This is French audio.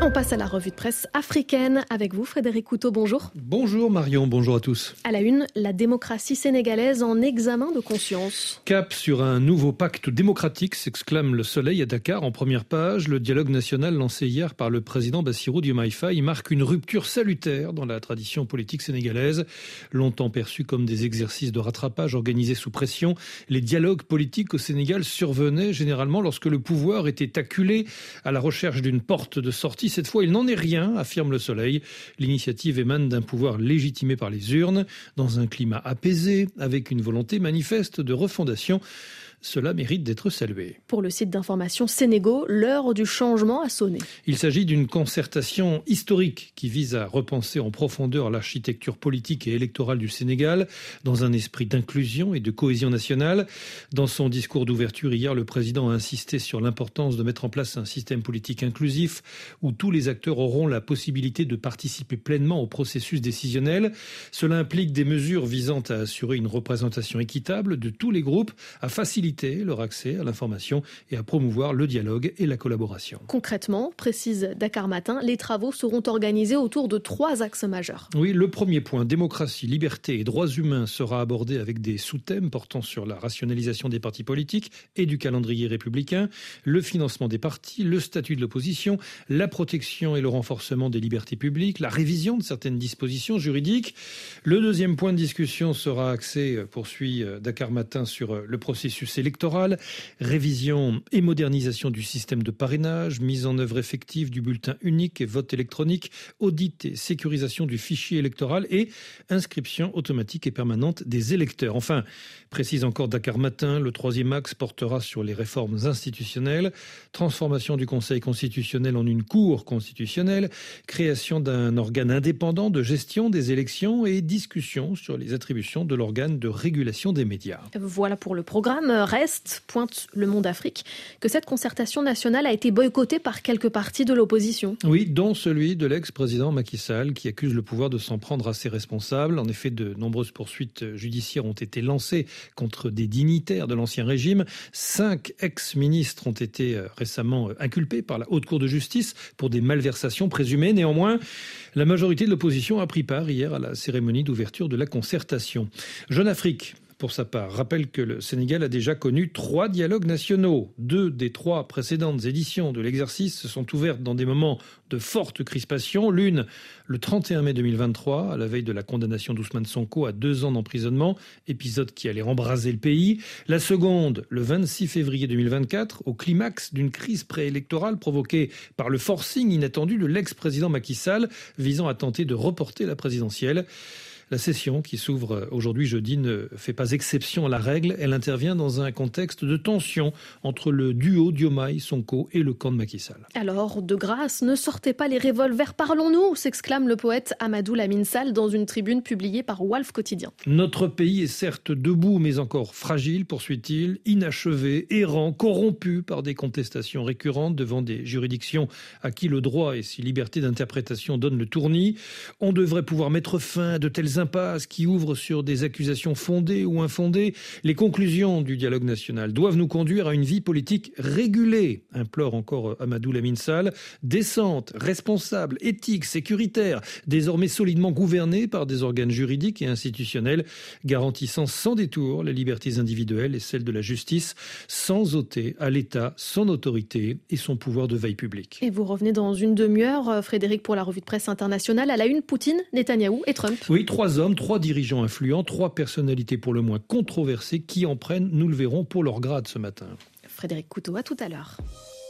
On passe à la revue de presse africaine avec vous, Frédéric Couteau, bonjour. Bonjour Marion, bonjour à tous. À la une, la démocratie sénégalaise en examen de conscience. Cap sur un nouveau pacte démocratique, s'exclame Le Soleil à Dakar en première page. Le dialogue national lancé hier par le président Bassirou Diomaye Faye marque une rupture salutaire dans la tradition politique sénégalaise. Longtemps perçus comme des exercices de rattrapage organisés sous pression, les dialogues politiques au Sénégal survenaient généralement lorsque le pouvoir était acculé à la recherche d'une porte de sortie. Cette fois, il n'en est rien, affirme Le Soleil. L'initiative émane d'un pouvoir légitimé par les urnes, dans un climat apaisé, avec une volonté manifeste de refondation. Cela mérite d'être salué. Pour le site d'information Sénégo, l'heure du changement a sonné. Il s'agit d'une concertation historique qui vise à repenser en profondeur l'architecture politique et électorale du Sénégal dans un esprit d'inclusion et de cohésion nationale. Dans son discours d'ouverture hier, le président a insisté sur l'importance de mettre en place un système politique inclusif où tous les acteurs auront la possibilité de participer pleinement au processus décisionnel. Cela implique des mesures visant à assurer une représentation équitable de tous les groupes, à faciliter leur accès à l'information et à promouvoir le dialogue et la collaboration. Concrètement, précise Dakar Matin, les travaux seront organisés autour de 3 axes majeurs. Oui, le premier point, démocratie, liberté et droits humains, sera abordé avec des sous-thèmes portant sur la rationalisation des partis politiques et du calendrier républicain, le financement des partis, le statut de l'opposition, la protection et le renforcement des libertés publiques, la révision de certaines dispositions juridiques. Le deuxième point de discussion sera axé, poursuit Dakar Matin, sur le processus électorale, révision et modernisation du système de parrainage, mise en œuvre effective du bulletin unique et vote électronique, audit et sécurisation du fichier électoral et inscription automatique et permanente des électeurs. Enfin, précise encore Dakar Matin, le troisième axe portera sur les réformes institutionnelles, transformation du Conseil constitutionnel en une cour constitutionnelle, création d'un organe indépendant de gestion des élections et discussion sur les attributions de l'organe de régulation des médias. Voilà pour le programme. Reste, pointe Le Monde Afrique, que cette concertation nationale a été boycottée par quelques partis de l'opposition. Oui, dont celui de l'ex-président Macky Sall, qui accuse le pouvoir de s'en prendre à ses responsables. En effet, de nombreuses poursuites judiciaires ont été lancées contre des dignitaires de l'ancien régime. 5 ex-ministres ont été récemment inculpés par la Haute Cour de justice pour des malversations présumées. Néanmoins, la majorité de l'opposition a pris part hier à la cérémonie d'ouverture de la concertation. Jeune Afrique, pour sa part, rappelle que le Sénégal a déjà connu 3 dialogues nationaux. 2 des 3 précédentes éditions de l'exercice se sont ouvertes dans des moments de forte crispation. L'une, le 31 mai 2023, à la veille de la condamnation d'Ousmane Sonko à 2 ans d'emprisonnement, épisode qui allait embraser le pays. La seconde, le 26 février 2024, au climax d'une crise préélectorale provoquée par le forcing inattendu de l'ex-président Macky Sall, visant à tenter de reporter la présidentielle. La session qui s'ouvre aujourd'hui jeudi ne fait pas exception à la règle. Elle intervient dans un contexte de tension entre le duo Diomaye-Sonko et le camp de Macky Sall. Alors, de grâce, ne sortez pas les revolvers, parlons-nous, s'exclame le poète Amadou Lamine Sall dans une tribune publiée par Walf Quotidien. Notre pays est certes debout, mais encore fragile, poursuit-il, inachevé, errant, corrompu par des contestations récurrentes devant des juridictions à qui le droit et ses libertés d'interprétation donnent le tournis. On devrait pouvoir mettre fin à de telles impasses qui ouvrent sur des accusations fondées ou infondées. Les conclusions du dialogue national doivent nous conduire à une vie politique régulée, implore encore Amadou Lamine Sall, décente, responsable, éthique, sécuritaire, désormais solidement gouvernée par des organes juridiques et institutionnels, garantissant sans détour les libertés individuelles et celles de la justice, sans ôter à l'État son autorité et son pouvoir de veille publique. Et vous revenez dans une demi-heure, Frédéric, pour la revue de presse internationale. À la une, Poutine, Netanyahou et Trump. Oui, 3 hommes, 3 dirigeants influents, 3 personnalités pour le moins controversées qui en prennent, nous le verrons, pour leur grade ce matin. Frédéric Couteau, à tout à l'heure.